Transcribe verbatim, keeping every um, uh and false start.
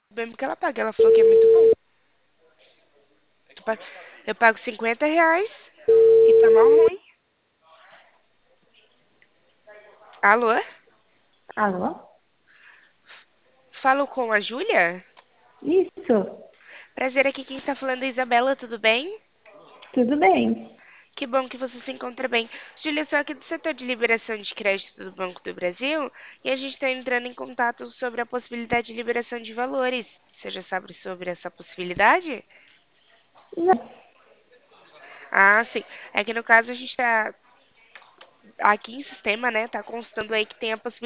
Bem porque ela paga. Ela falou que é muito bom. Eu pago, eu pago cinquenta reais e tá mal ruim. Alô? Alô? Falo com a Júlia? Isso, Prazer, aqui quem está falando é a Isabela, tudo bem? tudo bem. Que bom que você se encontra bem. Júlia, eu sou aqui do setor de liberação de crédito do Banco do Brasil e a gente está entrando em contato sobre a possibilidade de liberação de valores. Você já sabe sobre essa possibilidade? Não, Ah, sim. É que no caso a gente está aqui em sistema, né? Tá constando aí que tem a possibilidade